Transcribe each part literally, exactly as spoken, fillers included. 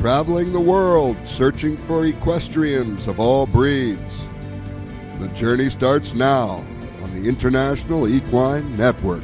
traveling the world searching for equestrians of all breeds. The journey starts now on the International Equine Network.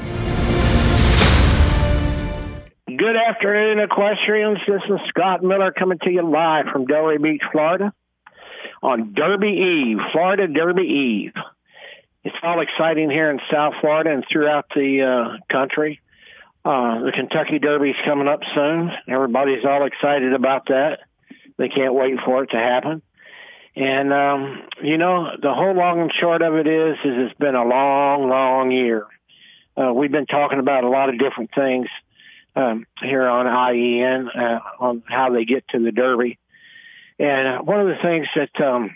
Good afternoon, equestrians. This is Scott Miller coming to you live from Delray Beach, Florida on Derby Eve, Florida Derby Eve. It's all exciting here in South Florida and throughout the uh, country. Uh, the Kentucky Derby's coming up soon. Everybody's all excited about that. They can't wait for it to happen. And, um, you know, the whole long and short of it is, is it's been a long, long year. Uh, we've been talking about a lot of different things um, here on I E N, uh, on how they get to the Derby. And uh, one of the things that um,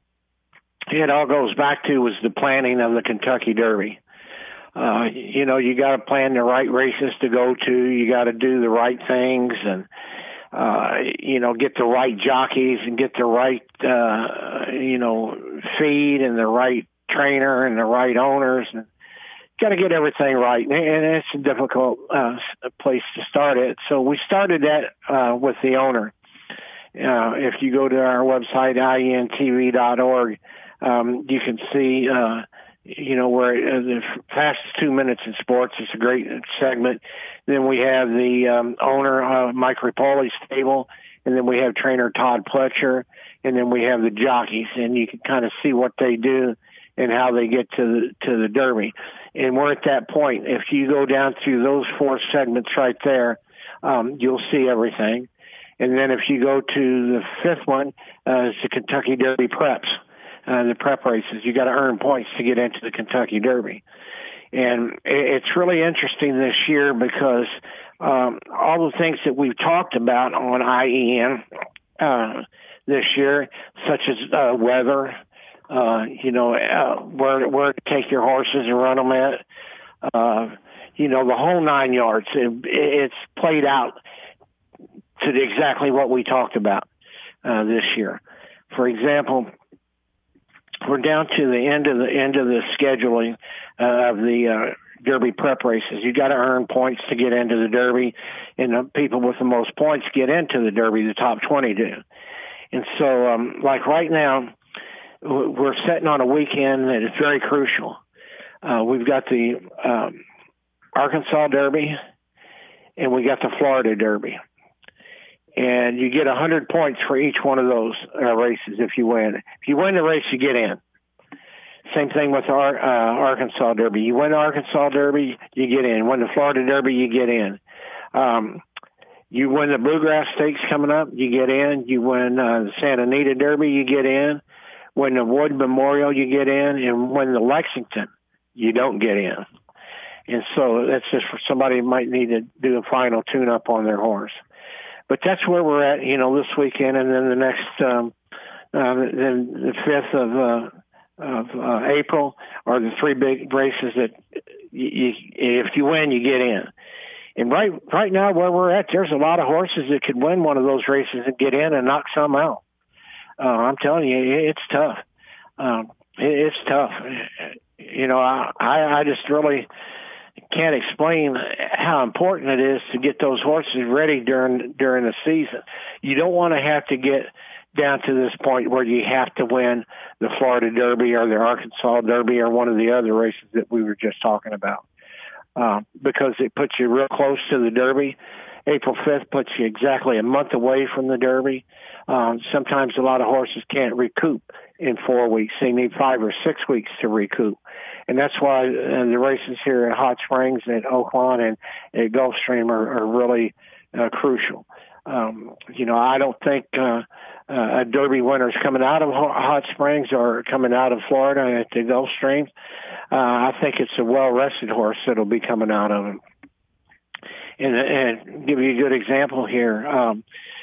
it all goes back to was the planning of the Kentucky Derby. Uh, you know, you got to plan the right races to go to. You got to do the right things and, uh, you know, get the right jockeys and get the right, uh, you know, feed and the right trainer and the right owners. And got to get everything right. And it's a difficult uh, place to start it. So we started that uh, with the owner. Uh, if you go to our website, I E N T V dot org, um, you can see, uh, you know, where uh, the fastest two minutes in sports is a great segment. Then we have the um, owner, uh, Mike Ripoli's stable, and then we have trainer Todd Pletcher, and then we have the jockeys, and you can kind of see what they do and how they get to the, to the Derby. And we're at that point. If you go down through those four segments right there, um, you'll see everything. And then if you go to the fifth one, uh, it's the Kentucky Derby Preps. Uh, the prep races, you got to earn points to get into the Kentucky Derby. And it's really interesting this year because um, all the things that we've talked about on I E N uh, this year, such as uh, weather, uh, you know, uh, where, where to take your horses and run them at, uh, you know, the whole nine yards, it, it's played out to exactly what we talked about uh, this year. For example, we're down to the end of the end of the scheduling uh, of the uh, Derby prep races. You got to earn points to get into the Derby, and the people with the most points get into the Derby. The top twenty do. And so, um, like right now, we're sitting on a weekend that is very crucial. Uh, we've got the um, Arkansas Derby, and we got the Florida Derby. And you get one hundred points for each one of those uh, races if you win. If you win the race, you get in. Same thing with our uh, Arkansas Derby. You win the Arkansas Derby, you get in. Win the Florida Derby, you get in. Um, you win the Bluegrass Stakes coming up, you get in. You win uh, the Santa Anita Derby, you get in. Win the Wood Memorial, you get in. And win the Lexington, you don't get in. And so that's just for somebody who might need to do a final tune-up on their horse. But that's where we're at, you know, this weekend, and then the next, um, uh, then the fifth of uh, of uh, April are the three big races that you, you, if you win, you get in. And right right now, where we're at, there's a lot of horses that could win one of those races and get in and knock some out. Uh, I'm telling you, it's tough. Um, it, it's tough. You know, I I just really can't explain how important it is to get those horses ready during during the season. You don't want to have to get down to this point where you have to win the Florida Derby or the Arkansas Derby or one of the other races that we were just talking about, uh, because it puts you real close to the Derby. April fifth puts you exactly a month away from the Derby. Um, sometimes a lot of horses can't recoup in four weeks. They need five or six weeks to recoup. And that's why uh, the races here at Hot Springs and at Oaklawn and at Gulfstream are, are really uh, crucial. Um, you know, I don't think uh, uh, a Derby winner is coming out of Hot Springs or coming out of Florida at the Gulfstream. Uh, I think it's a well-rested horse that'll be coming out of them. And, and give you a good example here. Um,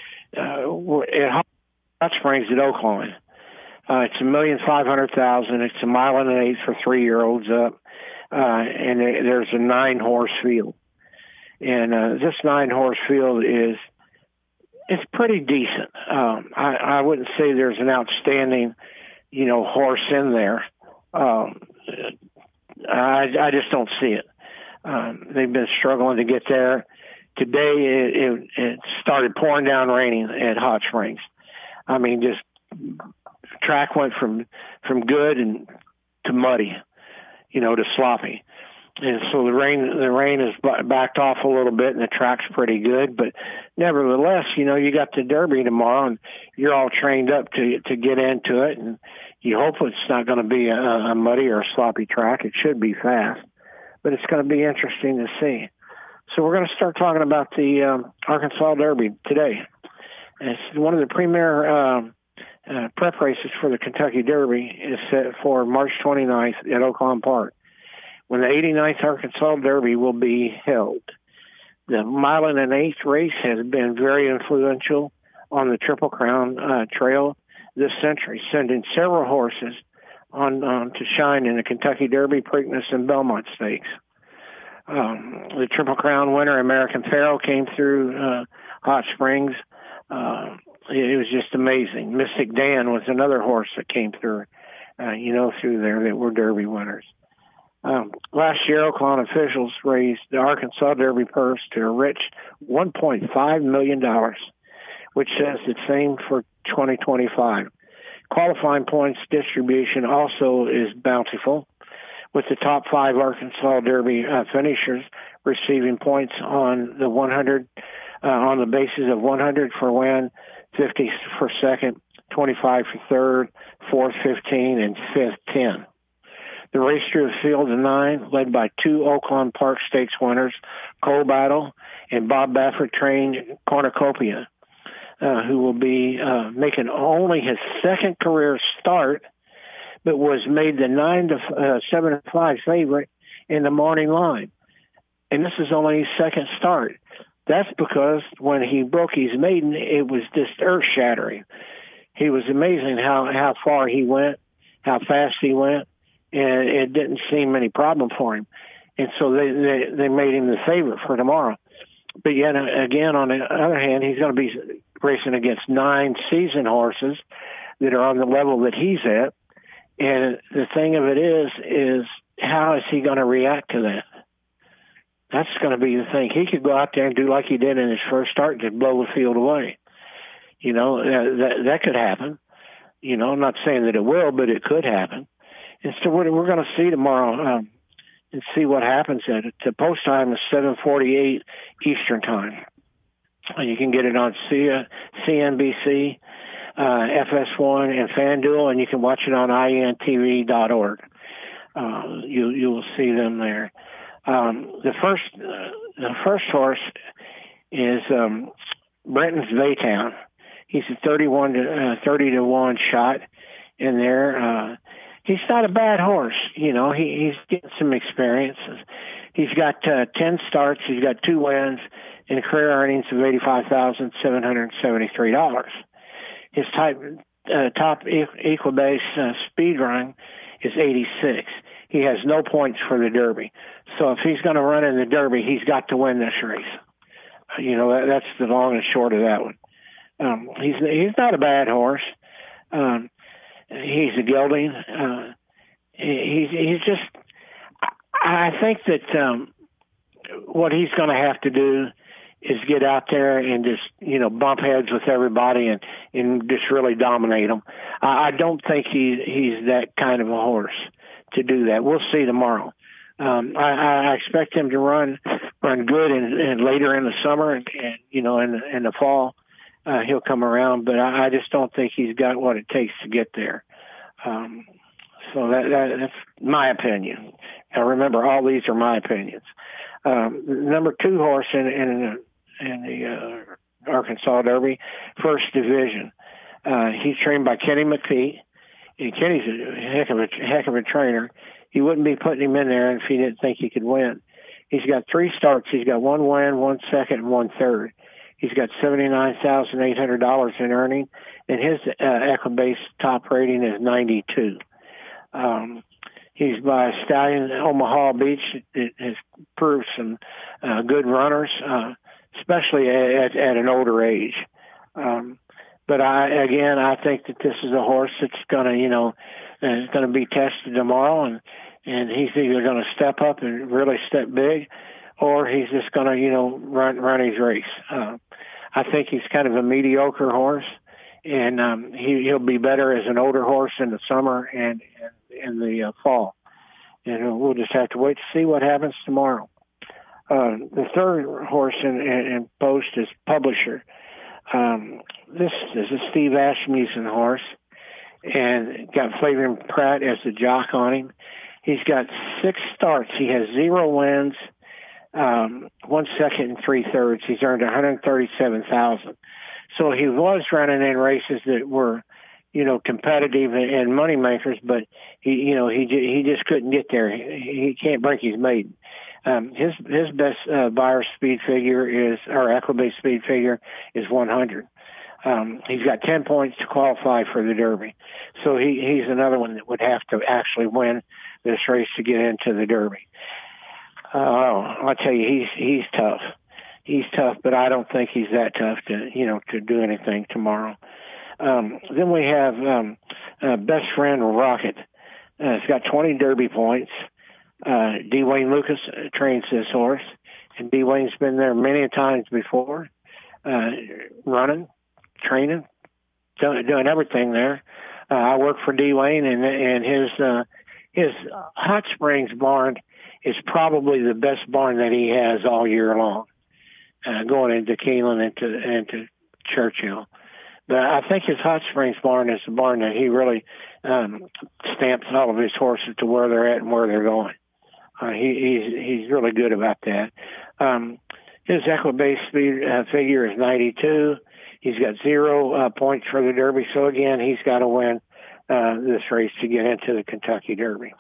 uh, at Hot Springs at Oaklawn, uh, it's a million five hundred thousand. It's a mile and an eighth for three-year-olds up, uh, and there's a nine-horse field. And uh, this nine-horse field is it's pretty decent. Um, I, I wouldn't say there's an outstanding, you know, horse in there. Um, I, I just don't see it. Um, they've been struggling to get there. today it, it, it started pouring down raining at Hot Springs. I mean, just track went from from good and to muddy, you know, to sloppy. And so the rain the rain has backed off a little bit, and the track's pretty good. But nevertheless, you know, you got the Derby tomorrow, and you're all trained up to to get into it, and you hope it's not going to be a, a muddy or a sloppy track. It should be fast, but it's going to be interesting to see. So we're going to start talking about the um, Arkansas Derby today. And it's one of the premier uh, uh, prep races for the Kentucky Derby is set for March twenty-ninth at Oaklawn Park, when the eighty-ninth Arkansas Derby will be held. The mile and an eighth race has been very influential on the Triple Crown uh, Trail this century, sending several horses on, on to shine in the Kentucky Derby, Preakness, and Belmont Stakes. Um, the Triple Crown winner, American Pharoah, came through uh, Hot Springs. Uh, it was just amazing. Mystic Dan was another horse that came through, uh, you know, through there that were Derby winners. Um, last year, Oaklawn officials raised the Arkansas Derby purse to a rich one point five million dollars, which says the same for twenty twenty-five. Qualifying points distribution also is bountiful, with the top five Arkansas Derby uh, finishers receiving points on the one hundred, uh, on the basis of one hundred for win, fifty for second, twenty-five for third, fourth fifteen, and fifth ten. The race drew a field of nine, led by two Oaklawn Park Stakes winners, Coal Battle and Bob Baffert-trained Cornucopia, uh, who will be uh, making only his second career start, but was made the nine to uh, seven to five favorite in the morning line. And this is only his second start. That's because when he broke his maiden, it was just earth-shattering. He was amazing how, how far he went, how fast he went, and it didn't seem any problem for him. And so they, they, they made him the favorite for tomorrow. But yet, again, on the other hand, he's going to be racing against nine seasoned horses that are on the level that he's at. And the thing of it is, is how is he going to react to that? That's going to be the thing. He could go out there and do like he did in his first start and just blow the field away. You know, uh, that that could happen. You know, I'm not saying that it will, but it could happen. And so we're, we're going to see tomorrow um, and see what happens. At it. The post time is seven forty-eight Eastern time. And you can get it on C- N B C, uh, F S one, and FanDuel, and you can watch it on I N T V dot org. Uh, you you will see them there. Um, the first uh, the first horse is um, Brenton's Baytown. He's a thirty-one to uh, thirty to one shot in there. Uh, he's not a bad horse, you know. He, he's getting some experience. He's got uh, ten starts. He's got two wins and career earnings of eighty-five thousand seven hundred seventy-three dollars. His type uh, top e- Equibase uh, speed run is eighty-six. He has no points for the Derby. So if he's going to run in the Derby, he's got to win this race. You know, that, that's the long and short of that one. Um, he's he's not a bad horse. Um, he's a gelding. Uh, he's he's just. I think that um, what he's going to have to do is get out there and just you know bump heads with everybody and, and just really dominate them. I, I don't think he he's that kind of a horse to do that. We'll see tomorrow. Um, I, I expect him to run run good and, and later in the summer and, and you know in the, in the fall. Uh, he'll come around, but I, I just don't think he's got what it takes to get there. Um, so that, that, that's my opinion. Now remember, all these are my opinions. Um, number two horse in, in, in the uh, Arkansas Derby, First Division. Uh, he's trained by Kenny McPhee. And Kenny's a heck of a heck of a trainer. He wouldn't be putting him in there if he didn't think he could win. He's got three starts. He's got one win, one second, and one third. He's got seventy-nine thousand eight hundred dollars in earning, and his uh, Equibase top rating is ninety-two. Um, he's by a stallion in Omaha Beach. It has proved some uh, good runners, uh, especially at, at an older age. Um, but I, again, I think that this is a horse that's going to, you know, uh, going to be tested tomorrow, and, and he's either going to step up and really step big, or he's just going to, you know, run run his race. Uh, I think he's kind of a mediocre horse, and um, he, he'll be better as an older horse in the summer and, and in the uh, fall. And we'll just have to wait to see what happens tomorrow. Uh, the third horse in, in, in post is Publisher. Um, this is a Steve Asmussen horse, and got Flavian Pratt as the jock on him. He's got six starts. He has zero wins, um, one second and three thirds. He's earned one hundred thirty-seven thousand dollars. So he was running in races that were, you know, competitive and, and money makers, but he, you know, he he just couldn't get there. He, he can't break his maiden. Um, his his best uh, buyer speed figure is, or Equibase speed figure is one hundred. Um, he's got ten points to qualify for the Derby, so he he's another one that would have to actually win this race to get into the Derby. Uh, I'll tell you, he's he's tough. He's tough, but I don't think he's that tough to you know to do anything tomorrow. Um, then we have um, uh, Best Friend Rocket. Uh, it's got twenty Derby points. Uh, D. Wayne Lucas trains this horse, and D. Wayne's been there many times before, uh, running, training, doing, doing everything there. Uh, I work for D. Wayne, and and his uh, his Hot Springs barn is probably the best barn that he has all year long, uh, going into Keeneland and to, and to Churchill. But I think his Hot Springs barn is the barn that he really um, stamps all of his horses to where they're at and where they're going. Uh, he, he's he's really good about that. Um, his Equibase speed uh, figure is ninety-two. He's got zero uh, points for the Derby, so again, he's got to win uh, this race to get into the Kentucky Derby.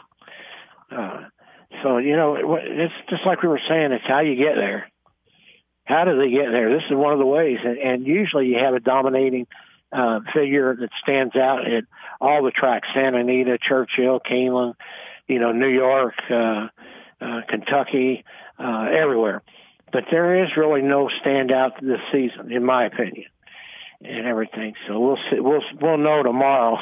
Uh, so, you know, it's just like we were saying, it's how you get there. How do they get there? This is one of the ways, and, and usually you have a dominating uh, figure that stands out at all the tracks, Santa Anita, Churchill, Keeneland, you know, New York, uh, uh, Kentucky, uh, everywhere. But there is really no standout this season, in my opinion, and everything. So we'll see, we'll we'll know tomorrow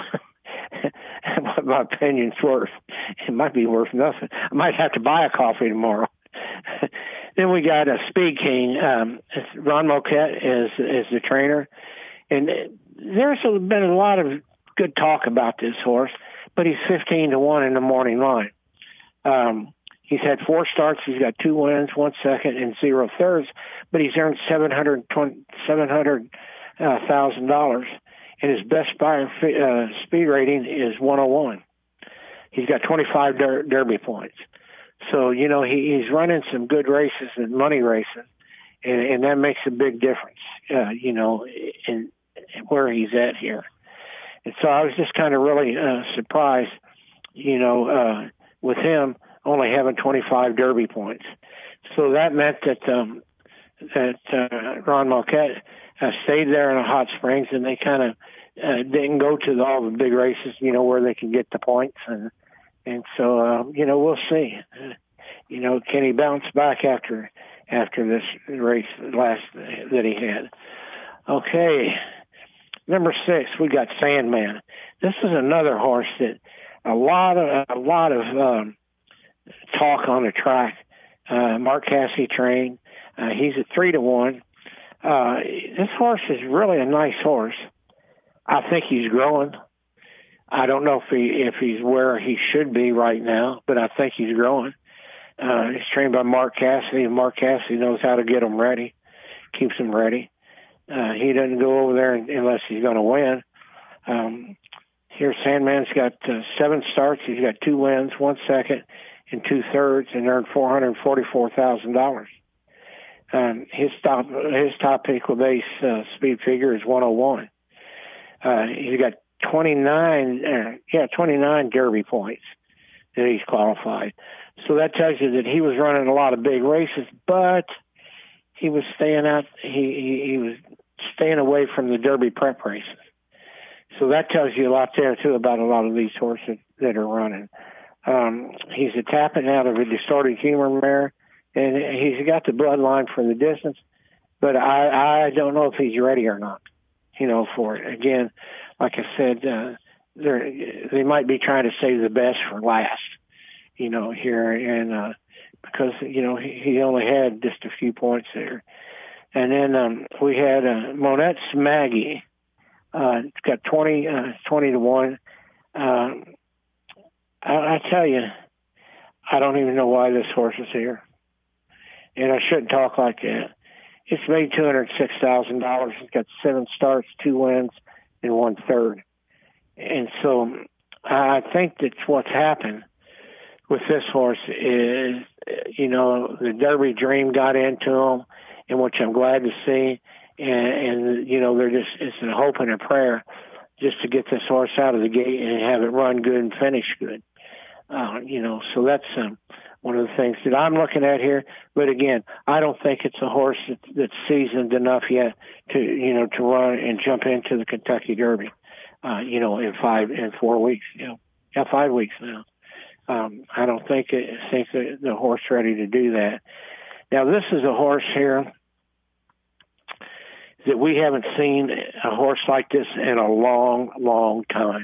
what my opinion's worth. It might be worth nothing. I might have to buy a coffee tomorrow. Then we got a Speed King. Um, Ron Moquette is is the trainer, and there's been a lot of good talk about this horse. But he's fifteen to one in the morning line. Um, he's had four starts. He's got two wins, one second, and zero thirds. But he's earned seven hundred thousand dollars, and his best buyer uh, speed rating is one oh one. He's got twenty-five der- Derby points. So, you know, he, he's running some good races and money races, and, and that makes a big difference, uh, you know, in, in where he's at here. And so I was just kind of really uh, surprised, you know, uh, with him only having twenty-five Derby points. So that meant that um, that uh, Ron Moquette uh, stayed there in the Hot Springs, and they kind of uh, didn't go to the, all the big races, you know, where they can get the points. And and so, uh, you know, we'll see. Uh, you know, can he bounce back after after this race last that he had? Okay. Number six, we got Sandman. This is another horse that a lot of a lot of um, talk on the track. Uh, Mark Cassidy trained. Uh, he's at three to one. Uh, this horse is really a nice horse. I think he's growing. I don't know if he if he's where he should be right now, but I think he's growing. Uh, he's trained by Mark Cassidy, and Mark Cassidy knows how to get him ready, keeps him ready. Uh, he doesn't go over there unless he's going to win. Um, here, Sandman's got uh, seven starts. He's got two wins, one second, and two thirds, and earned four hundred forty-four thousand dollars. Um, his top his top Equibase uh, speed figure is one oh one. Uh, he's got twenty-nine, uh, yeah, twenty-nine Derby points that he's qualified. So that tells you that he was running a lot of big races, but he was staying out. He he, he was staying away from the Derby prep races. So that tells you a lot there too about a lot of these horses that are running. Um, he's a tapping out of a Distorted Humor mare, and he's got the bloodline for the distance, but I, I don't know if he's ready or not, you know, for it. Again, like I said, uh, they might be trying to save the best for last, you know, here. And uh, because, you know, he, he only had just a few points there. And then um, we had uh, Monette Smaggy. Uh, it's got twenty, uh, twenty to one. Uh, I, I tell you, I don't even know why this horse is here. And I shouldn't talk like that. It's made two hundred six thousand dollars. It's got seven starts, two wins, and one third. And so I think that's what's happened with this horse is, you know, the Derby dream got into him, and which I'm glad to see. And, and you know, they're just, it's a hope and a prayer just to get this horse out of the gate and have it run good and finish good. Uh, you know, so that's um, one of the things that I'm looking at here. But again, I don't think it's a horse that, that's seasoned enough yet to, you know, to run and jump into the Kentucky Derby, uh, you know, in five, in four weeks, you know, yeah, five weeks now. Um, I don't think, it, think the, the horse ready to do that. Now, this is a horse here that we haven't seen a horse like this in a long, long time.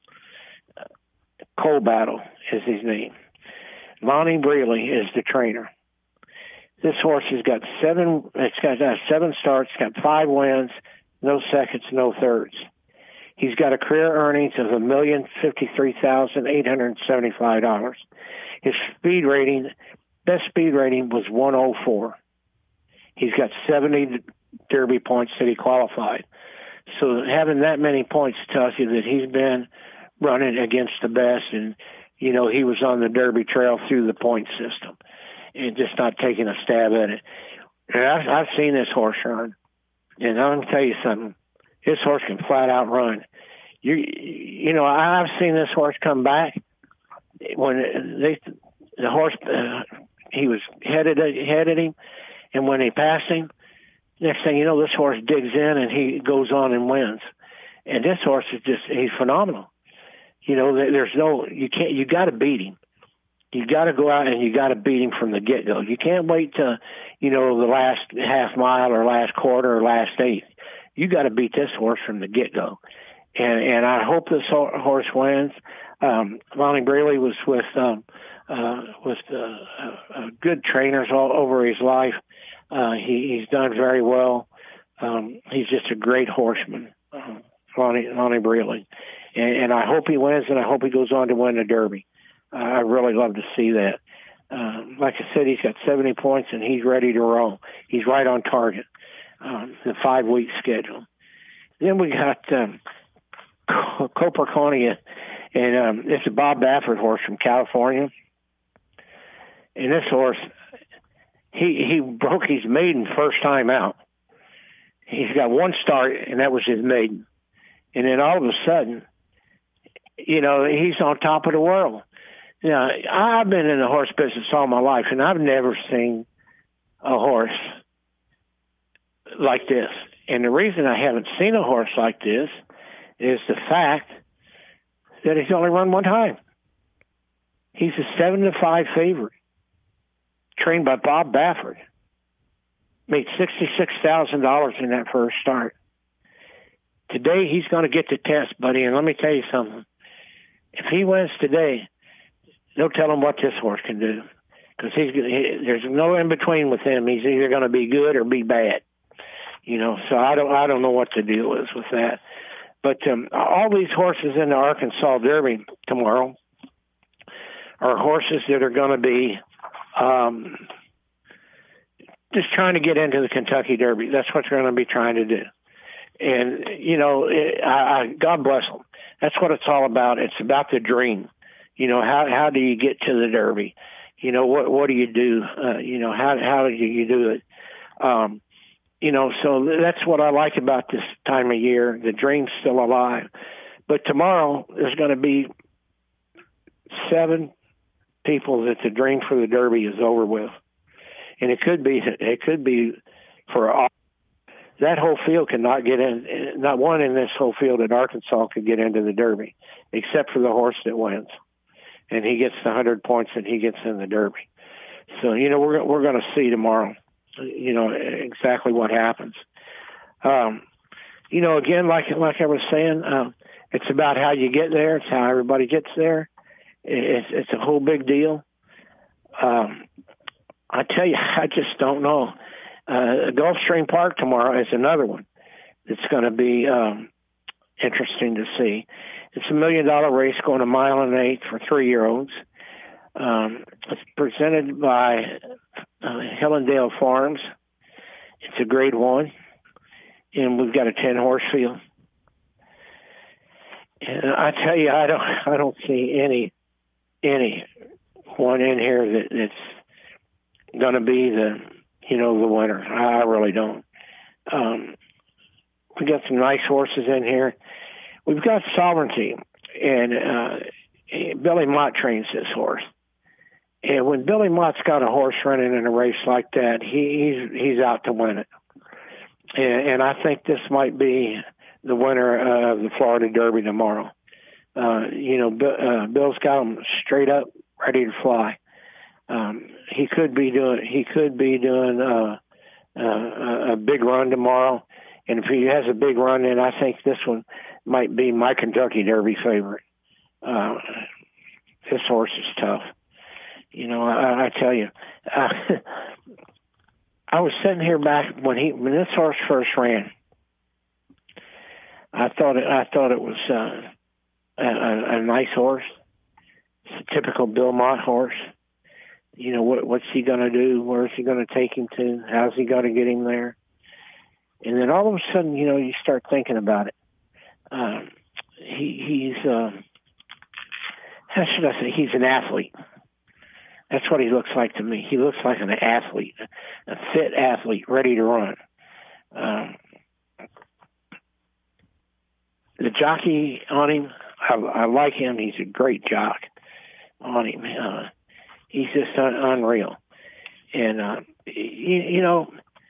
Coal Battle is his name. Lonnie Brealey is the trainer. This horse has got seven. It's got uh, seven starts. Got five wins, no seconds, no thirds. He's got a career earnings of a million fifty-three thousand eight hundred seventy-five dollars. His speed rating, best speed rating, was one oh four. He's got seventy Derby points that he qualified. So having that many points tells you that he's been running against the best, and you know he was on the Derby trail through the point system, and just not taking a stab at it. And I've, I've seen this horse run, and I'm gonna tell you something. This horse can flat out run. You you know I've seen this horse come back when they the horse uh, he was headed headed him, and when he passed him, next thing you know, this horse digs in and he goes on and wins. And this horse is just he's phenomenal. You know, there's no, you can't, you got to beat him. You got to go out and you got to beat him from the get-go. You can't wait to, you know, the last half mile or last quarter or last eighth. You got to beat this horse from the get-go. And and I hope this horse wins. Um, Lonnie Brealey was with um, uh, with uh, uh, good trainers all over his life. Uh, he, he's done very well. Um, he's just a great horseman, uh, Lonnie, Lonnie Brealey. And, and I hope he wins, and I hope he goes on to win the Derby. Uh, I really love to see that. Uh, like I said, he's got seventy points, and he's ready to roll. He's right on target, um, the five-week schedule. Then we got um, Coperconia, and um, it's a Bob Baffert horse from California. And this horse, he he broke his maiden first time out. He's got one start, and that was his maiden. And then all of a sudden, you know, he's on top of the world. You know, I've been in the horse business all my life, and I've never seen a horse like this. And the reason I haven't seen a horse like this is the fact that he's only run one time. He's a seven to five favorite, trained by Bob Baffert. Made sixty-six thousand dollars in that first start. Today, he's going to get the test, buddy. And let me tell you something. If he wins today, no telling what this horse can do. Because he's he, there's no in between with him. He's either going to be good or be bad. You know, so I don't I don't know what the deal is with that. But um, all these horses in the Arkansas Derby tomorrow are horses that are going to be um, just trying to get into the Kentucky Derby. That's what they're going to be trying to do. And, you know, it, I, I, God bless them. That's what it's all about. It's about the dream. You know, how how do you get to the Derby? You know, what what do you do? Uh, you know, how how do you do it? Um, you know, so that's what I like about this time of year. The dream's still alive. But tomorrow there's going to be seven people that the dream for the Derby is over with. And it could be it could be for all. That whole field cannot get in. Not one in this whole field in Arkansas could get into the Derby, except for the horse that wins, and he gets the hundred points and he gets in the Derby. So you know we're we're going to see tomorrow, you know exactly what happens. Um, you know, again, like like I was saying, uh, it's about how you get there. It's how everybody gets there. It's it's a whole big deal. Um, I tell you, I just don't know. Uh, Gulfstream Park tomorrow is another one that's going to be um, interesting to see. It's a million dollar race going a mile and an eighth for three year olds. Um, it's presented by uh, Hillendale Farms. It's a grade one, and we've got a ten horse field. And I tell you, I don't, I don't see any, any one in here that, that's going to be the, you know, the winner. I, I really don't. Um, we got some nice horses in here. We've got Sovereignty, and uh, Billy Mott trains this horse. And when Billy Mott's got a horse running in a race like that, he, he's he's out to win it. And, and I think this might be the winner of the Florida Derby tomorrow. Uh, you know, uh, Bill's got him straight up, ready to fly. Um, he could be doing he could be doing uh, uh, a big run tomorrow, and if he has a big run, then I think this one might be my Kentucky Derby favorite. Uh, this horse is tough. You know, I, I tell you, uh, I was sitting here back when he when this horse first ran. I thought it, I thought it was uh, a, a nice horse. It's a typical Bill Mott horse. You know, what, what's he going to do? Where's he going to take him to? How's he going to get him there? And then all of a sudden, you know, you start thinking about it. Um, he, he's, uh, how should I say, he's an athlete. That's what he looks like to me. He looks like an athlete, a fit athlete, ready to run. Um, the jockey on him, I, I like him. He's a great jock on him. Uh, he's just un- unreal. And, uh, you, you know,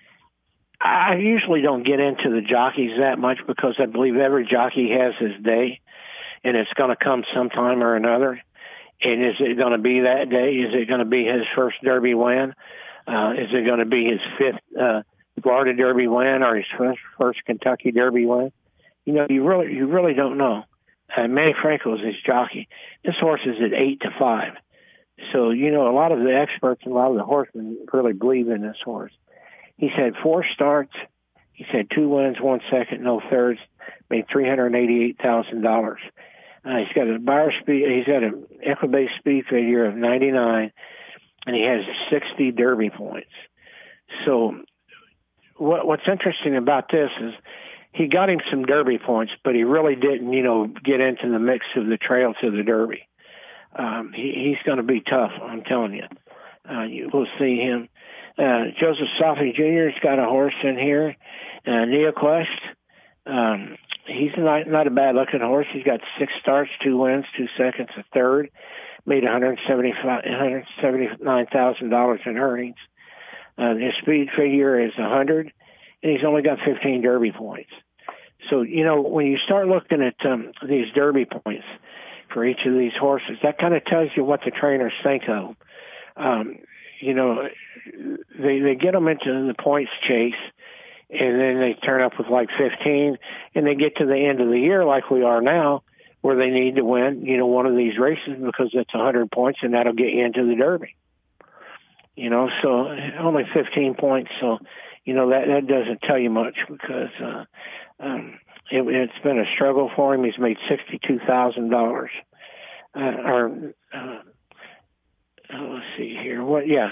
I usually don't get into the jockeys that much because I believe every jockey has his day, and it's going to come sometime or another. And is it going to be that day? Is it going to be his first Derby win? Uh, is it going to be his fifth uh, Florida Derby win or his first, first Kentucky Derby win? You know, you really, you really don't know. Uh, Manny Franco is his jockey. This horse is at eight to five. So, you know, a lot of the experts and a lot of the horsemen really believe in this horse. He's had four starts. He's had two wins, one second, no thirds, made three hundred eighty-eight thousand dollars. Uh, he's got a bar speed. He's got an Equibase speed figure of ninety-nine, and he has sixty Derby points. So, what, what's interesting about this is he got him some Derby points, but he really didn't, you know, get into the mix of the trail to the Derby. Um, he, he's going to be tough, I'm telling you. Uh, you will see him. Uh, Joseph Safi Junior's got a horse in here, uh, Neoquest. Um, he's not, not a bad-looking horse. He's got six starts, two wins, two seconds, a third. Made one hundred seventy-nine thousand dollars in earnings. Uh, his speed figure is one hundred, and he's only got fifteen Derby points. So, you know, when you start looking at um, these Derby points for each of these horses, that kind of tells you what the trainers think of. Um, you know, they they get them into the points chase, and then they turn up with like fifteen, and they get to the end of the year like we are now, where they need to win, you know, one of these races because it's one hundred points, and that'll get you into the Derby. You know, so only fifteen points, so, you know, that, that doesn't tell you much because uh, um, it, it's been a struggle for him. He's made sixty-two thousand dollars. Uh, or, uh, let's see here. What? Yeah,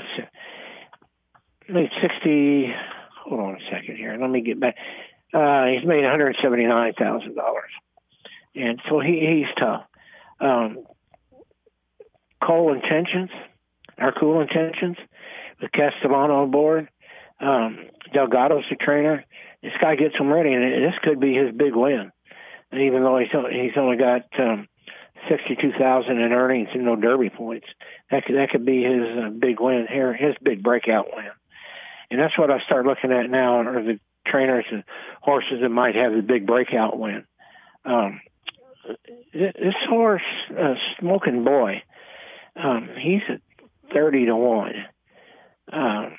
made sixty. Hold on a second here. Let me get back. Uh, he's made one hundred seventy-nine thousand dollars, and so he, he's tough. Um, Cool Intentions, our Cool Intentions, with Castellano on board. Um, Delgado's the trainer. This guy gets him ready, and this could be his big win. And even though he's he's only got um, sixty-two thousand in earnings and no Derby points, that could that could be his uh, big win here, his big breakout win. And that's what I start looking at now, are the trainers and horses that might have the big breakout win. Um, this horse, uh, Smoking Boy, um, he's at thirty to one. Um,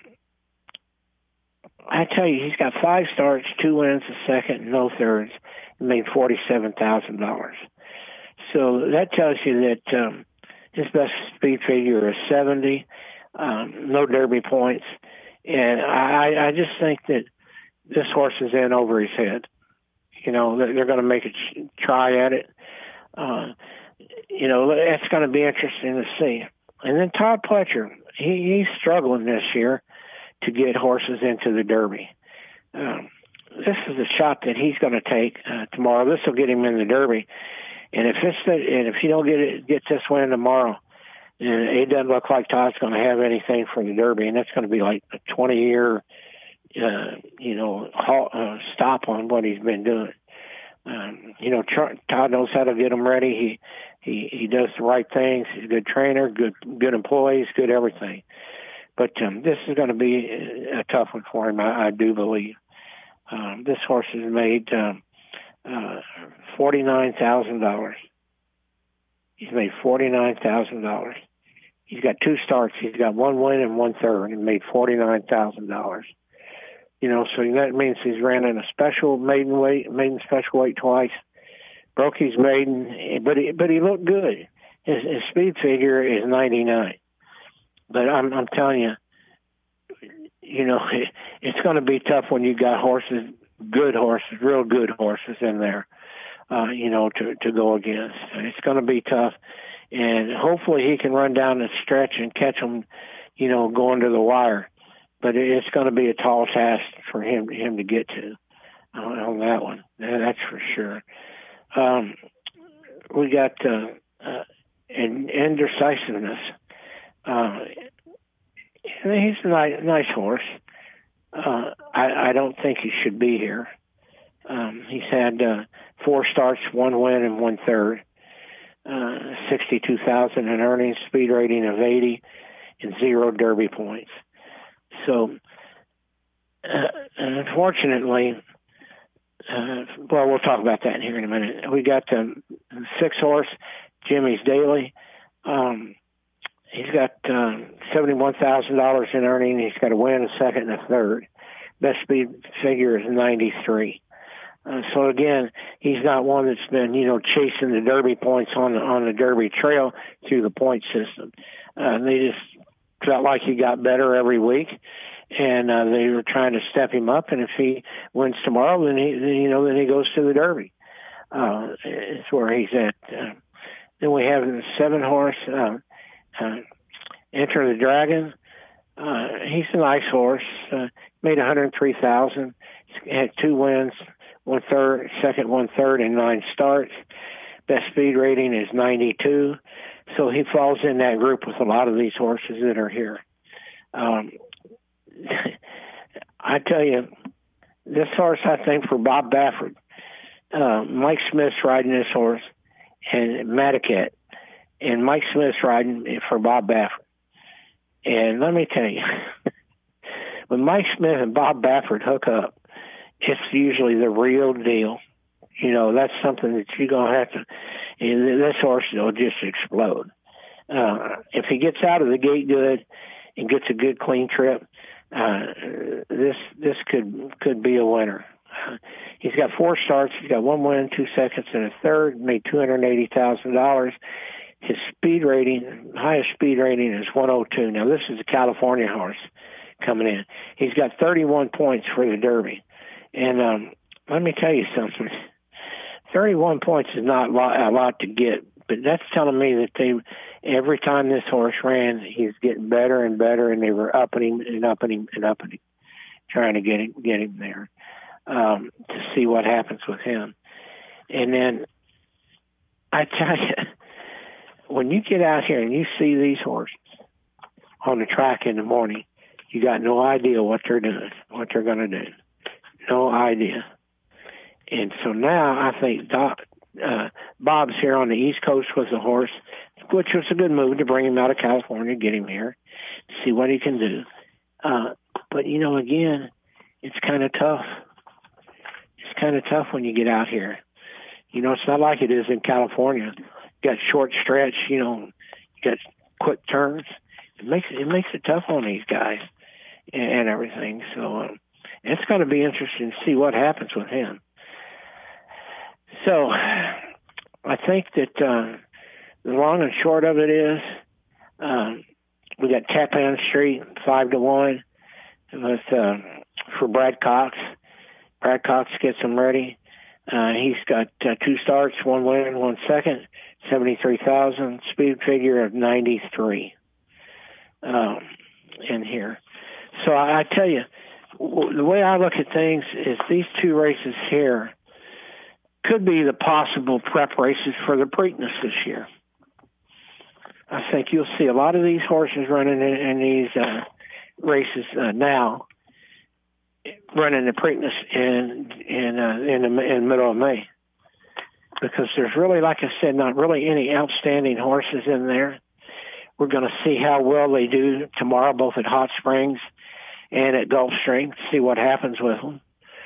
I tell you, he's got five starts, two wins, a second, no thirds, and made forty-seven thousand dollars. So that tells you that um, his best speed figure is seventy. um, no Derby points. And I, I just think that this horse is in over his head. You know, they're going to make a try at it. Uh, you know, it's going to be interesting to see. And then Todd Pletcher, he, he's struggling this year to get horses into the Derby. Um, this is a shot that he's going to take uh, tomorrow. This will get him in the Derby. And if it's the, and if he don't get it, get this win tomorrow, and it doesn't look like Todd's going to have anything for the Derby, and that's going to be like a twenty-year, uh, you know, halt, uh, stop on what he's been doing. Um, you know, Todd knows how to get them ready. He he he does the right things. He's a good trainer, good good employees, good everything. But um, this is going to be a tough one for him, I, I do believe. Um, this horse has made um, uh, forty-nine thousand dollars. He's made forty-nine thousand dollars. He's got two starts. He's got one win and one third, and made forty-nine thousand dollars. You know, so that means he's ran in a special maiden weight, maiden special weight twice, broke his maiden, but he, but he looked good. His, his speed figure is ninety-nine. But I'm, I'm telling you, you know, it, it's going to be tough when you got horses, good horses, real good horses in there, uh, you know, to, to go against. It's going to be tough. And hopefully he can run down the stretch and catch them, you know, going to the wire. But it's going to be a tall task for him him to get to on, on that one. That's for sure. Um, we got uh, uh, in, indecisiveness. Uh, he's a nice, nice horse. Uh, I, I don't think he should be here. Um, he's had uh, four starts, one win, and one third. Uh, sixty-two thousand in earnings, speed rating of eighty, and zero Derby points. So, uh, unfortunately, uh, well, we'll talk about that here in a minute. We got the six horse, Jimmy's Daily. Um, he's got uh, seventy-one thousand dollars in earning. He's got a win, a second, and a third. Best speed figure is ninety-three. Uh, so again, he's not one that's been, you know, chasing the Derby points on the, on the Derby trail through the point system. Uh, they just felt like he got better every week, and uh, they were trying to step him up. And if he wins tomorrow, then he, then, you know, then he goes to the Derby. Uh, it's where he's at. Uh, then we have the seven horse, uh, uh, Enter the Dragon. Uh, he's a nice horse. Uh, made one hundred three thousand. Had two wins. One third, second, one third, and nine starts. Best speed rating is ninety-two. So he falls in that group with a lot of these horses that are here. Um, I tell you, this horse, I think, for Bob Baffert, uh, Mike Smith's riding this horse, and Madaket, and Mike Smith's riding for Bob Baffert. And let me tell you, when Mike Smith and Bob Baffert hook up, it's usually the real deal. You know, that's something that you're going to have to, and this horse will just explode. Uh, if he gets out of the gate good and gets a good clean trip, uh, this this could could be a winner. Uh, he's got four starts. He's got one win, two seconds, and a third, made two hundred eighty thousand dollars. His speed rating, highest speed rating is one oh two. Now, this is a California horse coming in. He's got thirty-one points for the Derby. And um, let me tell you something. thirty-one points is not a lot, a lot to get, but that's telling me that they, every time this horse ran, he's getting better and better, and they were upping him and upping him and upping him, trying to get him, get him there um, to see what happens with him. And then I tell you, when you get out here and you see these horses on the track in the morning, you got no idea what they're doing, what they're going to do. No idea. And so now I think Doc, uh, Bob's here on the East Coast with the horse, which was a good move to bring him out of California, get him here, see what he can do. Uh, but, you know, again, it's kind of tough. It's kind of tough when you get out here. You know, it's not like it is in California. You got short stretch, you know, you got quick turns. It makes it makes it tough on these guys and, and everything. So, um, it's going to be interesting to see what happens with him. So I think that uh, the long and short of it is um, we got Tappan Street, five to one with uh, for Brad Cox. Brad Cox gets him ready. Uh, he's got uh, two starts, one win, one second, seventy-three thousand, speed figure of ninety-three um, in here. So I, I tell you, w- the way I look at things is these two races here could be the possible prep races for the Preakness this year. I think you'll see a lot of these horses running in, in these uh, races uh, now, running the Preakness in in uh, in the in middle of May, because there's really, like I said, not really any outstanding horses in there. We're going to see how well they do tomorrow, both at Hot Springs and at Gulfstream. See what happens with them.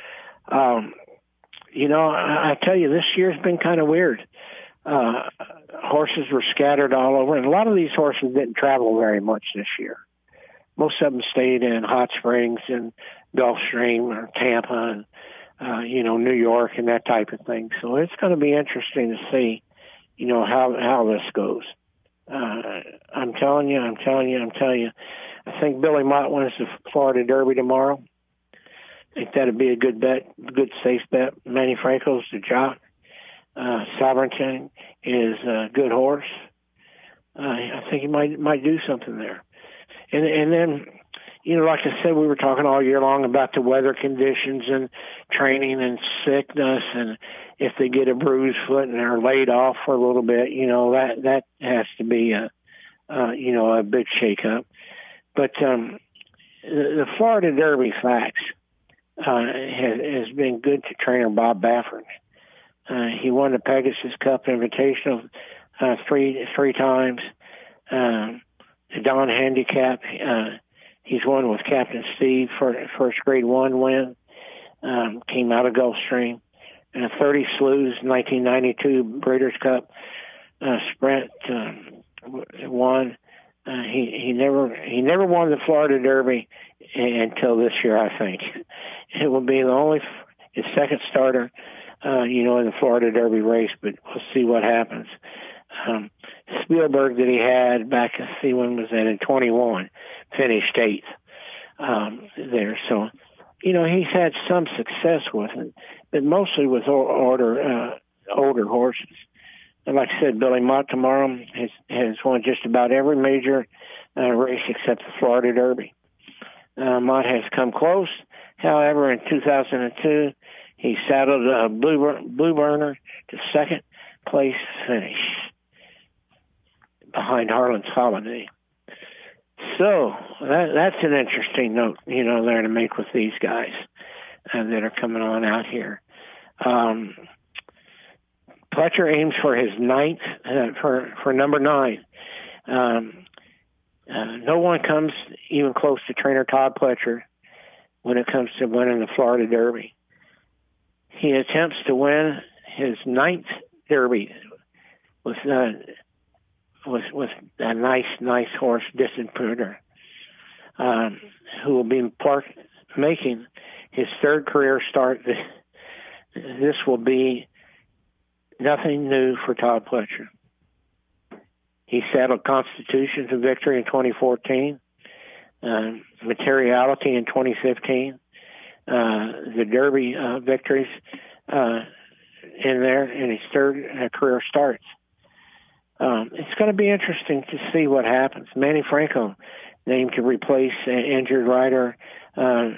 Um, you know, I, I tell you, this year's been kind of weird. Uh, horses were scattered all over, and a lot of these horses didn't travel very much this year. Most of them stayed in Hot Springs and Gulfstream or Tampa and, uh, you know, New York and that type of thing. So it's going to be interesting to see, you know, how, how this goes. Uh, I'm telling you, I'm telling you, I'm telling you, I think Billy Mott wins the Florida Derby tomorrow. I think that'd be a good bet, good safe bet. Manny Franco's the jock. Uh, Sovereignty is a good horse. Uh, I think he might might do something there. And and then, you know, like I said, we were talking all year long about the weather conditions and training and sickness, and if they get a bruised foot and they're laid off for a little bit, you know, that that has to be a, uh, you know, a big shakeup. But um, the, the Florida Derby facts uh, has, has been good to trainer Bob Baffert. Uh, he won the Pegasus Cup Invitational uh, three three times. Um, the Don Handicap, uh, he's won with Captain Steve for first Grade One win. Um, came out of Gulfstream. And a thirty Slews nineteen ninety-two Breeders' Cup uh, Sprint um, won. Uh, he he never he never won the Florida Derby until this year, I think. It will be the only his second starter. Uh, you know, in the Florida Derby race, but we'll see what happens. Um, Spielberg that he had back, let's see, when was that, in twenty-one, finished eighth um, there. So, you know, he's had some success with it, but mostly with older, uh, older horses. And like I said, Billy Mott tomorrow has, has won just about every major uh, race except the Florida Derby. Uh, Mott has come close. However, in two thousand two, he saddled a Blue, Blue Burner to second place finish behind Harlan's Holiday. So that, that's an interesting note, you know, there to make with these guys uh, that are coming on out here. Um, Pletcher aims for his ninth, uh, for, for number nine. Um, uh, no one comes even close to trainer Todd Pletcher when it comes to winning the Florida Derby. He attempts to win his ninth Derby with uh, with with a nice, nice horse, Distant Pooter, um, who will be part making his third career start. This will be nothing new for Todd Pletcher. He saddled Constitution to victory in twenty fourteen, um, Materiality in twenty fifteen. Uh, the Derby uh, victories uh, in there, and his third uh, career starts. Um, it's going to be interesting to see what happens. Manny Franco named to replace uh, injured rider uh,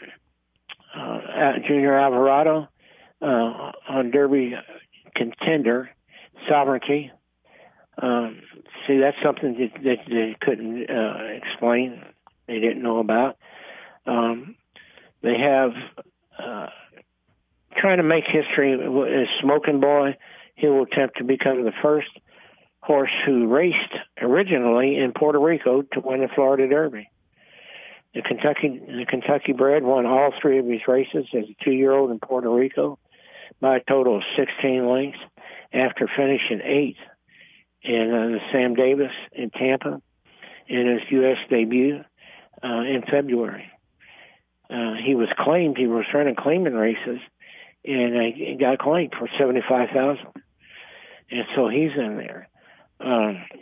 uh, Junior Alvarado uh, on Derby contender Sovereignty. Um, see, that's something that, that they couldn't uh, explain. They didn't know about. Um, They have uh, trying to make history as Smoking Boy. He will attempt to become the first horse who raced originally in Puerto Rico to win the Florida Derby. The Kentucky, the Kentucky bred won all three of his races as a two-year-old in Puerto Rico by a total of sixteen lengths after finishing eighth in uh, the Sam Davis in Tampa in his U S debut uh, in February. Uh, he was claimed, he was running claiming races, and uh, he got claimed for seventy-five thousand dollars. And so he's in there. Um,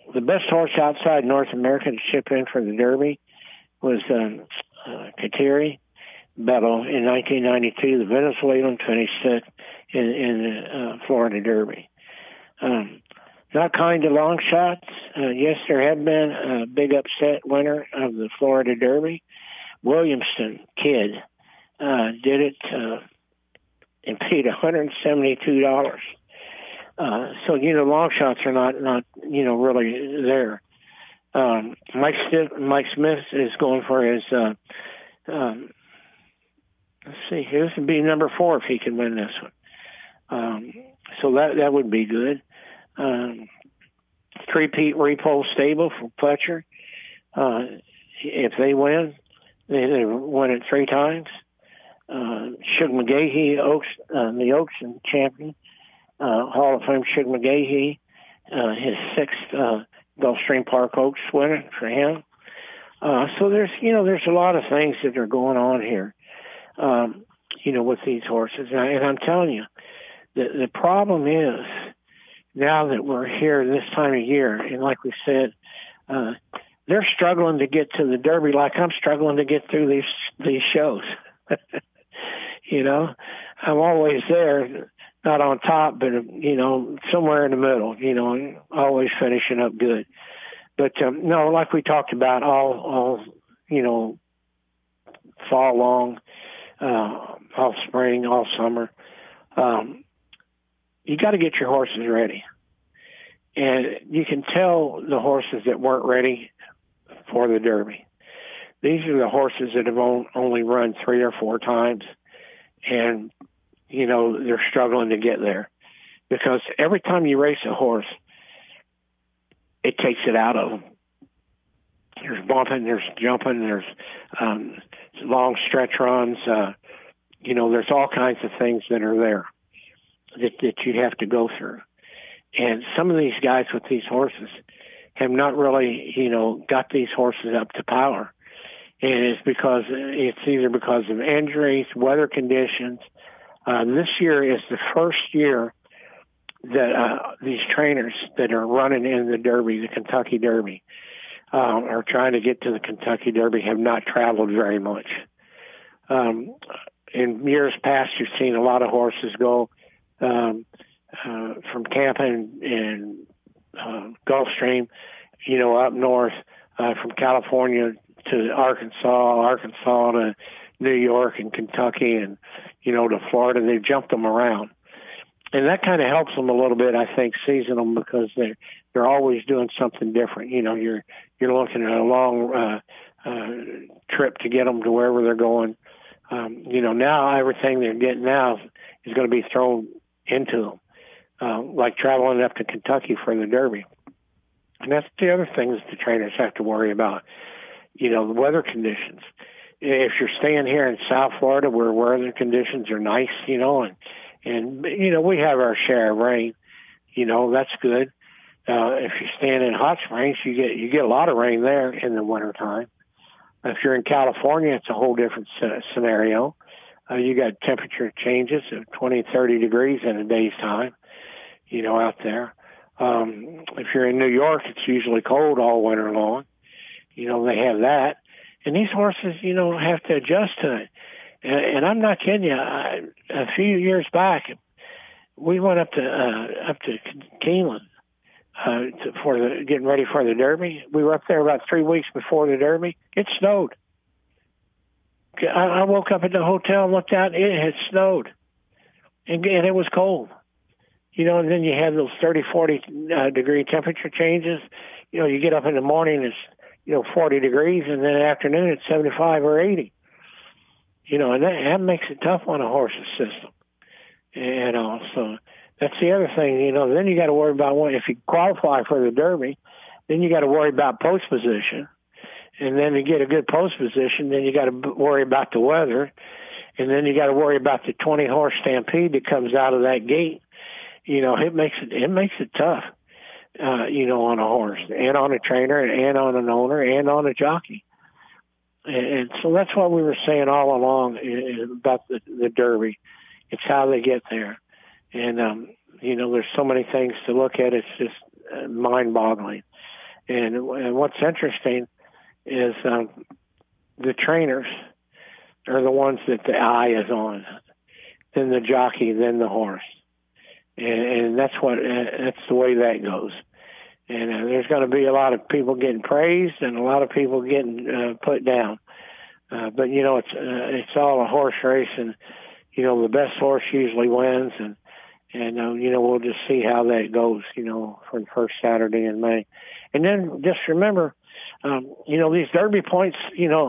the best horse outside North America to ship in for the Derby was um, uh, Kateri Bello in nineteen ninety-two. The Venezuelan finished sixth in, in the uh, Florida Derby. Um, not kind to long shots. Uh, yes, there have been a big upset winner of the Florida Derby. Williamson Kid uh, did it uh, and paid one hundred seventy-two dollars. Uh, so, you know, long shots are not, not you know, really there. Um, Mike, St- Mike Smith is going for his, uh, um, let's see, this would be number four if he can win this one. Um, so that that would be good. Um, three-peat Repole stable for Fletcher. Uh, if they win, they, they win it three times. Uh, Shug McGahee, Oaks, uh, the Oakson champion, uh, Hall of Fame Shug McGahee, uh, his sixth uh, Gulfstream Park Oaks winner for him. Uh, so there's, you know, there's a lot of things that are going on here, um, you know, with these horses. And, I, and I'm telling you, the, the problem is now that we're here this time of year, and like we said, uh, they're struggling to get to the Derby like I'm struggling to get through these these shows. You know, I'm always there, not on top, but, you know, somewhere in the middle, you know, and always finishing up good. But, um, no, like we talked about all, all you know, fall long, uh, all spring, all summer, um, you got to get your horses ready. And you can tell the horses that weren't ready for the Derby. These are the horses that have only run three or four times, and, you know, they're struggling to get there. Because every time you race a horse, it takes it out of them. There's bumping, there's jumping, there's um, long stretch runs. Uh, you know, there's all kinds of things that are there that, that you have to go through. And some of these guys with these horses have not really, you know, got these horses up to power. And it's because it's either because of injuries, weather conditions. Uh, this year is the first year that uh, these trainers that are running in the Derby, the Kentucky Derby, uh, are trying to get to the Kentucky Derby, have not traveled very much. Um, in years past, you've seen a lot of horses go um, uh, from Tampa and, and uh, Gulfstream, you know, up north, uh, from California to Arkansas, Arkansas to New York and Kentucky and, you know, to Florida. They've jumped them around. And that kind of helps them a little bit, I think, season them because they're, they're always doing something different. You know, you're, you're looking at a long uh, uh, trip to get them to wherever they're going. Um, you know, now everything they're getting now is going to be thrown into them, uh, like traveling up to Kentucky for the Derby. And that's the other things the trainers have to worry about. You know, the weather conditions. If you're staying here in South Florida where weather conditions are nice, you know, and, and you know, we have our share of rain, you know, that's good. Uh, if you're staying in Hot Springs, you get you get a lot of rain there in the wintertime. If you're in California, it's a whole different scenario. Uh, you got temperature changes of twenty, thirty degrees in a day's time, you know, out there. Um, if you're in New York, it's usually cold all winter long. You know, they have that. And these horses, you know, have to adjust to it. And, and I'm not kidding you. I, a few years back, we went up to uh, up to Keeneland uh, to, for the getting ready for the Derby. We were up there about three weeks before the Derby. It snowed. I, I woke up at the hotel and looked out. It had snowed, and, and it was cold. You know, and then you have those thirty, forty uh, degree temperature changes. You know, you get up in the morning, it's, you know, forty degrees, and then in the afternoon it's seventy-five or eighty. You know, and that, that makes it tough on a horse's system. And uh, so that's the other thing, you know, then you got to worry about what, if you qualify for the Derby, then you got to worry about post position. And then to get a good post position, then you got to worry about the weather. And then you got to worry about the twenty horse stampede that comes out of that gate. You know, it makes it, it makes it tough. Uh, you know, on a horse and on a trainer and on an owner and on a jockey. And, and so that's what we were saying all along about the, the Derby. It's how they get there. And, um, you know, there's so many things to look at. It's just uh, mind-boggling. And, and what's interesting is um, the trainers are the ones that the eye is on, then the jockey, then the horse. And, and that's what that's the way that goes. And uh, there's going to be a lot of people getting praised and a lot of people getting uh, put down. Uh, but you know, it's uh, it's all a horse race, and you know the best horse usually wins. And and uh, you know we'll just see how that goes. You know, for the first Saturday in May. And then just remember, um, you know, these Derby points. You know,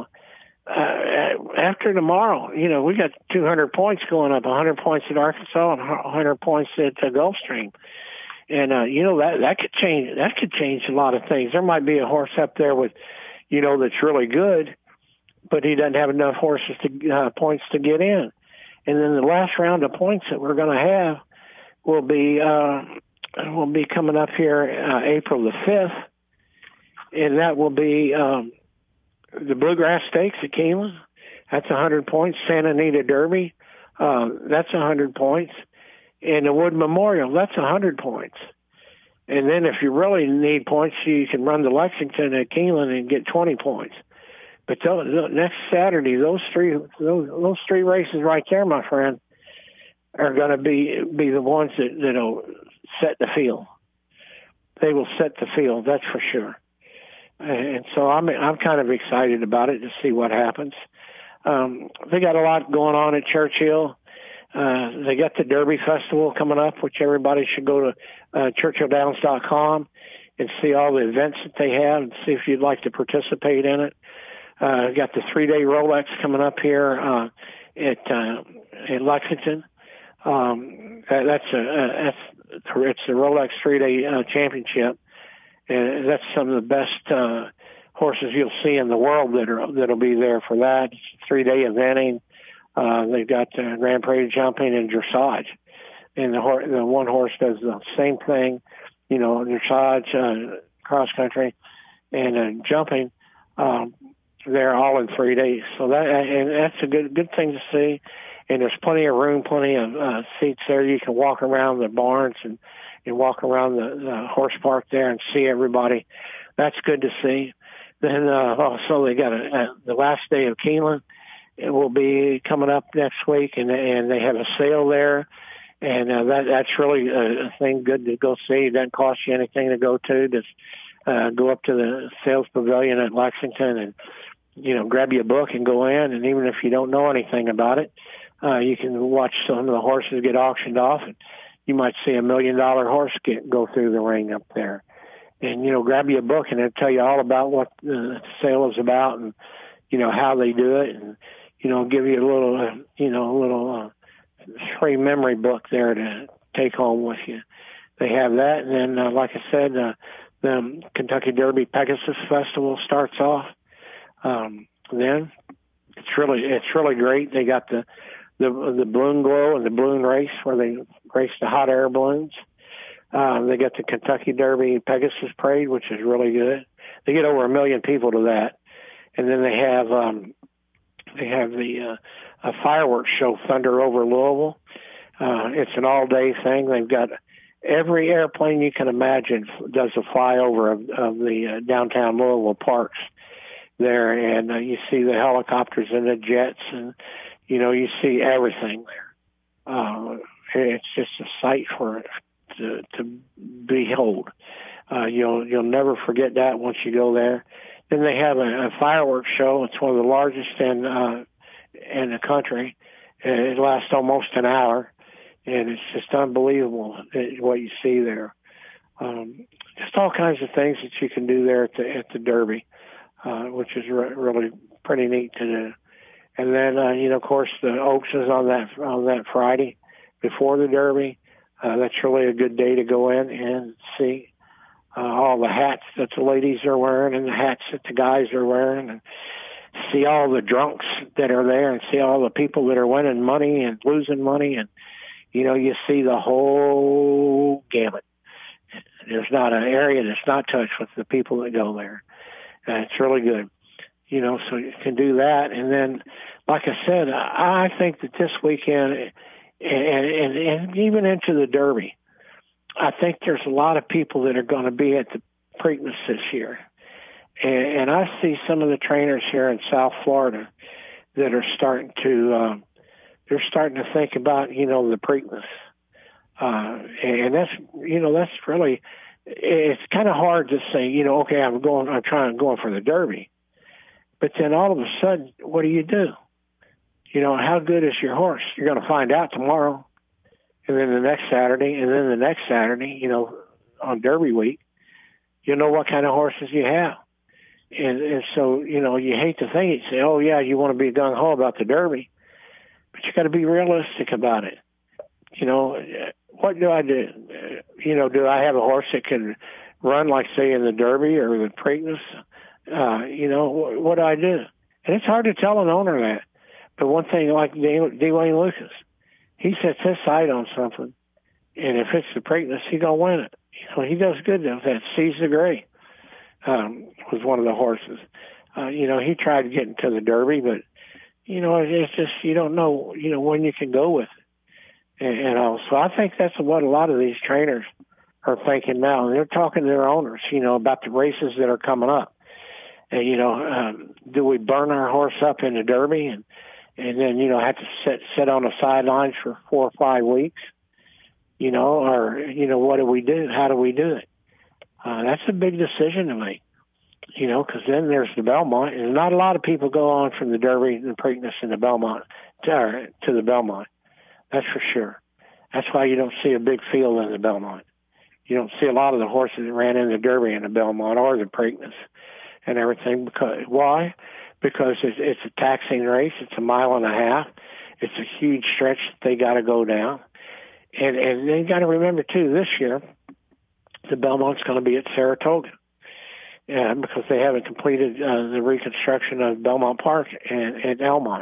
uh, after tomorrow, you know, we got two hundred points going up, one hundred points at Arkansas and one hundred points at uh, Gulfstream. And, uh, you know, that, that could change, that could change a lot of things. There might be a horse up there with, you know, that's really good, but he doesn't have enough horses to, uh, points to get in. And then the last round of points that we're going to have will be, uh, will be coming up here, uh, April the fifth. And that will be, um, the Bluegrass Stakes at Keeneland. That's one hundred points. Santa Anita Derby. Uh, that's one hundred points. And the Wood Memorial, that's one hundred points. And then if you really need points, you can run to Lexington at Keeneland and get twenty points. But those, next Saturday, those three those, those three races right there, my friend, are going to be be the ones that that'll set the field. They will set the field, that's for sure. And so I'm I'm kind of excited about it to see what happens. Um, they got a lot going on at Churchill. Uh, they got the Derby Festival coming up, which everybody should go to uh, churchill downs dot com and see all the events that they have and see if you'd like to participate in it. Uh, got the three-day Rolex coming up here uh, at uh, in Lexington. Um, that, that's a, a that's it's the Rolex three-day uh, championship, and that's some of the best uh, horses you'll see in the world that are that'll be there for that. It's a three-day eventing. Uh, they've got uh, Grand Prix jumping and dressage, and the, hor- the one horse does the same thing, you know, dressage, uh, cross country, and uh, jumping. Um, they're all in three days, so that and that's a good good thing to see. And there's plenty of room, plenty of uh, seats there. You can walk around the barns and and walk around the, the horse park there and see everybody. That's good to see. Then uh, also they got a, a, the last day of Keeneland. It will be coming up next week, and and they have a sale there, and uh, that that's really a, a thing good to go see. It doesn't cost you anything to go to. Just uh, go up to the sales pavilion at Lexington and you know grab your book and go in. And even if you don't know anything about it, uh, you can watch some of the horses get auctioned off, and you might see a million dollar horse get go through the ring up there. And you know grab your book, and it'll tell you all about what the sale is about, and you know how they do it, and you know, give you a little, uh, you know, a little uh, free memory book there to take home with you. They have that, and then, uh, like I said, uh, the Kentucky Derby Pegasus Festival starts off. Um, then it's really, it's really great. They got the the the balloon glow and the balloon race where they race the hot air balloons. Uh, they got the Kentucky Derby Pegasus Parade, which is really good. They get over a million people to that, and then they have. Um, They have the uh, a fireworks show, Thunder over Louisville. Uh, it's an all-day thing. They've got every airplane you can imagine does a flyover of, of the uh, downtown Louisville parks there, and uh, you see the helicopters and the jets, and you know you see everything there. Uh, it's just a sight for to, to behold. Uh, you'll you'll never forget that once you go there. Then they have a, a fireworks show. It's one of the largest in uh, in the country. It lasts almost an hour, and it's just unbelievable what you see there. Um, just all kinds of things that you can do there at the at the Derby, uh, which is re- really pretty neat to do. And then uh, you know, of course, the Oaks is on that on that Friday before the Derby. Uh, that's really a good day to go in and see. Uh, all the hats that the ladies are wearing and the hats that the guys are wearing, and see all the drunks that are there and see all the people that are winning money and losing money. And, you know, you see the whole gamut. There's not an area that's not touched with the people that go there. Uh, it's really good, you know, so you can do that. And then, like I said, I think that this weekend and, and, and even into the Derby, I think there's a lot of people that are going to be at the Preakness this year. And, and I see some of the trainers here in South Florida that are starting to, uh, they're starting to think about, you know, the Preakness. Uh, and that's, you know, that's really, it's kind of hard to say, you know, okay, I'm going, I'm trying, going for the Derby. But then all of a sudden, what do you do? You know, how good is your horse? You're going to find out tomorrow. And then the next Saturday, and then the next Saturday, you know, on Derby week, you'll know what kind of horses you have. And, and so, you know, you hate to think it, say, oh, yeah, you want to be gung-ho about the Derby. But you got to be realistic about it. You know, what do I do? You know, do I have a horse that can run, like, say, in the Derby or the Preakness? Uh, you know, what, what do I do? And it's hard to tell an owner that. But one thing, like Dwayne Lucas, he sets his sight on something, and if it's the Preakness, he's going to win it. You know, he does good with that. Seize the Gray um, was one of the horses. Uh, you know, he tried to get into the Derby, but, you know, it's just, you don't know, you know, when you can go with it. And, and all. So I think that's what a lot of these trainers are thinking now. And they're talking to their owners, you know, about the races that are coming up. And, you know, um, do we burn our horse up in the Derby and, and then, you know, have to sit, sit on the sidelines for four or five weeks? You know, or, you know, what do we do? How do we do it? Uh, that's a big decision to make, you know, because then there's the Belmont. And not a lot of people go on from the Derby, the Preakness, and the Belmont to, to the Belmont. That's for sure. That's why you don't see a big field in the Belmont. You don't see a lot of the horses that ran in the Derby and the Belmont or the Preakness and everything. Because why? Because it's, it's a taxing race. It's a mile and a half. It's a huge stretch that they got to go down. And and they got to remember, too, this year, the Belmont's going to be at Saratoga. Yeah, because they haven't completed uh, the reconstruction of Belmont Park and, and Elmont.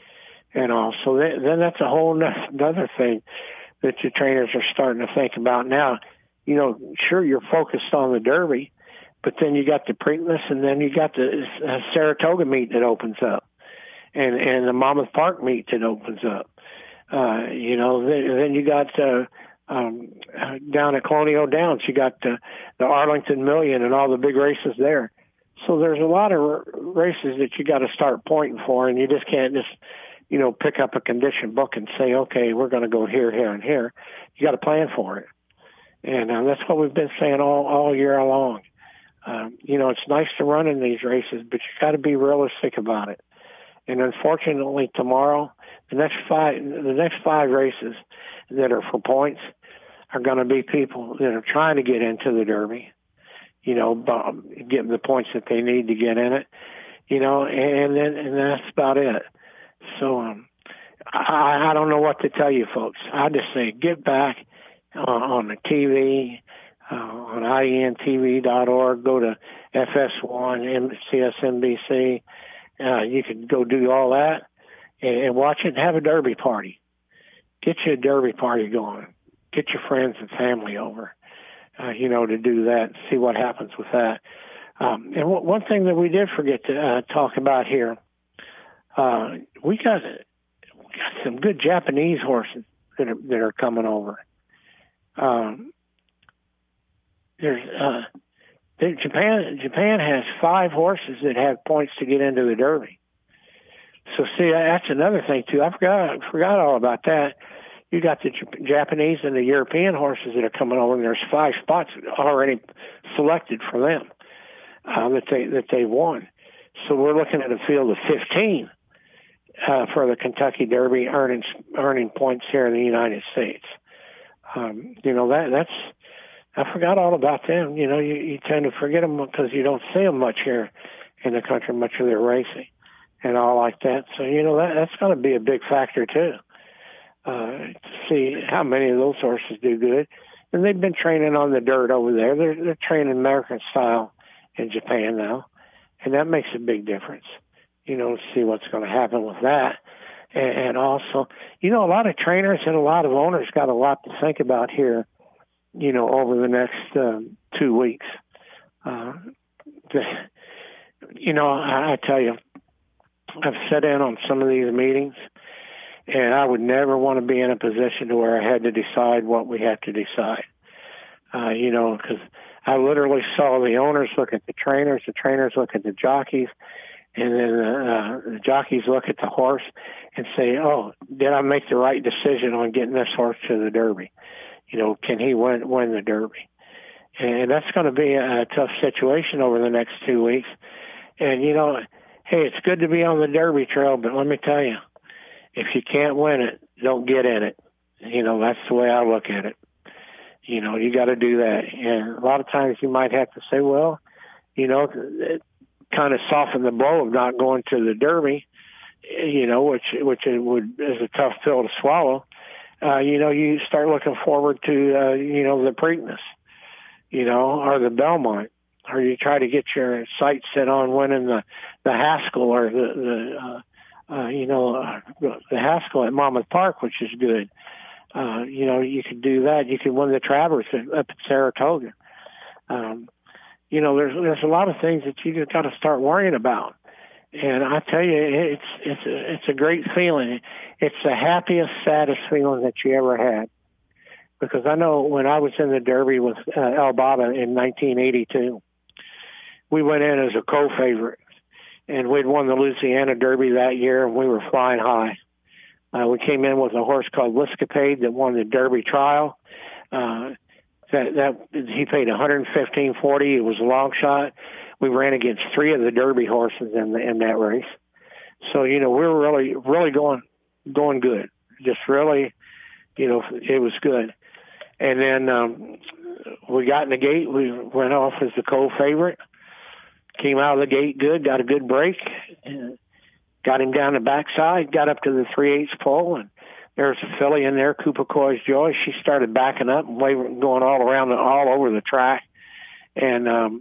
And all. So then, then that's a whole other thing that your trainers are starting to think about now. You know, sure, you're focused on the Derby, but then you got the Preakness, and then you got the uh, Saratoga meet that opens up, and and the Monmouth Park meet that opens up. Uh, you know, then, then you got uh, um, down at Colonial Downs, you got uh, the Arlington Million and all the big races there. So there's a lot of r- races that you got to start pointing for, and you just can't just, you know, pick up a condition book and say, okay, we're going to go here, here, and here. You got to plan for it. And uh, that's what we've been saying all, all year long. Um, you know, it's nice to run in these races, but you got to be realistic about it. And unfortunately, tomorrow, the next five, the next five races that are for points are going to be people that are trying to get into the Derby, you know, get the points that they need to get in it, you know, and then and that's about it. So um, I, I don't know what to tell you, folks. I just say get back uh, on the T V, uh, on I E N T V dot org. Go to F S one, C S N B C. Uh, you can go do all that and, and watch it and have a Derby party. Get you a Derby party going. Get your friends and family over, uh, you know, to do that. See what happens with that. Um, and w- one thing that we did forget to uh, talk about here, uh, we got we got some good Japanese horses that are that are coming over. Um, there's uh, there, Japan. Japan has five horses that have points to get into the Derby. So see, that's another thing too. I forgot I forgot all about that. You got the Japanese and the European horses that are coming over, and there's five spots already selected for them uh, that they that they won. So we're looking at a field of fifteen uh, for the Kentucky Derby, earning earning points here in the United States. Um, you know that that's I forgot all about them. You know, you, you tend to forget them because you don't see them much here in the country, much of their racing and all like that. So you know that that's going to be a big factor too. Uh, to see how many of those horses do good. And they've been training on the dirt over there. They're, they're training American style in Japan now. And that makes a big difference, you know, to see what's going to happen with that. And, and also, you know, a lot of trainers and a lot of owners got a lot to think about here, you know, over the next um, two weeks. Uh, the, you know, I, I tell you, I've sat in on some of these meetings, and I would never want to be in a position to where I had to decide what we had to decide. Uh, you know, because I literally saw the owners look at the trainers, the trainers look at the jockeys, and then uh, the jockeys look at the horse and say, oh, did I make the right decision on getting this horse to the Derby? You know, can he win, win the Derby? And that's going to be a tough situation over the next two weeks. And, you know, hey, it's good to be on the Derby trail, but let me tell you, if you can't win it, don't get in it. You know, that's the way I look at it. You know, you got to do that. And a lot of times you might have to say, well, you know, it kind of soften the blow of not going to the Derby, you know, which which it would is a tough pill to swallow. Uh, you know, you start looking forward to, uh, you know, the Preakness, you know, or the Belmont, or you try to get your sights set on winning the, the Haskell or the, the uh, uh, you know, uh, the Haskell at Monmouth Park, which is good. Uh, you know, you could do that. You could win the Travers up at Saratoga. Um, you know, there's there's a lot of things that you just got to start worrying about. And I tell you, it's it's a, it's a great feeling. It's the happiest, saddest feeling that you ever had. Because I know when I was in the Derby with uh, El Baba in nineteen eighty-two, we went in as a co-favorite, and we'd won the Louisiana Derby that year, and we were flying high. Uh, we came in with a horse called Liscapade that won the Derby trial. Uh, that, that he paid one hundred fifteen forty. It was a long shot. We ran against three of the Derby horses in the, in that race. So, you know, we were really, really going, going good. Just really, you know, it was good. And then um, we got in the gate. We went off as the co-favorite. Came out of the gate good, got a good break. And got him down the backside, got up to the three-eighths pole, and there was a filly in there, Cooper Coy's Joy. She started backing up and waving, going all around, the, all over the track. And um,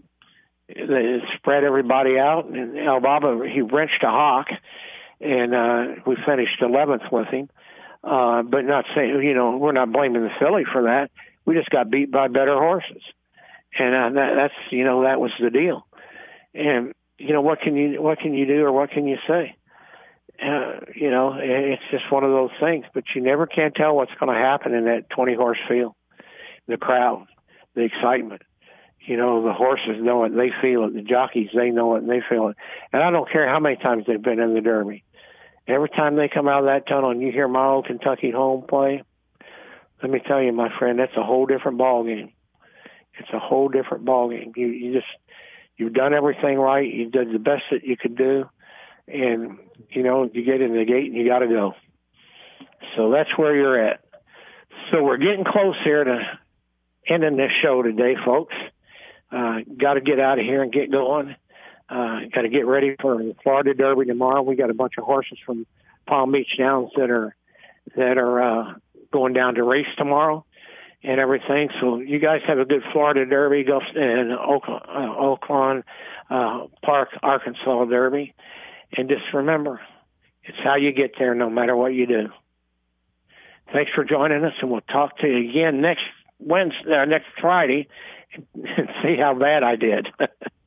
it spread everybody out. And El Baba, he wrenched a hawk, and uh, we finished eleventh with him. Uh, but not saying, you know, we're not blaming the filly for that. We just got beat by better horses. And uh, that, that's, you know, that was the deal. And, you know, what can you, what can you do or what can you say? Uh, you know, it's just one of those things, but you never can tell what's going to happen in that twenty horse field. The crowd, the excitement, you know, the horses know it, they feel it. The jockeys, they know it and they feel it. And I don't care how many times they've been in the Derby. Every time they come out of that tunnel and you hear My Old Kentucky Home play, let me tell you, my friend, that's a whole different ball game. It's a whole different ball game. You, you just, you've done everything right. You did the best that you could do. And, you know, you get in the gate and you got to go. So that's where you're at. So we're getting close here to ending this show today, folks. Uh, got to get out of here and get going. Uh, got to get ready for the Florida Derby tomorrow. We got a bunch of horses from Palm Beach Downs that are, that are, uh, going down to race tomorrow and everything. So you guys have a good Florida Derby, go in Oaklawn, uh, Park, Arkansas Derby. And just remember, it's how you get there no matter what you do. Thanks for joining us, and we'll talk to you again next Wednesday, uh, next Friday, and see how bad I did.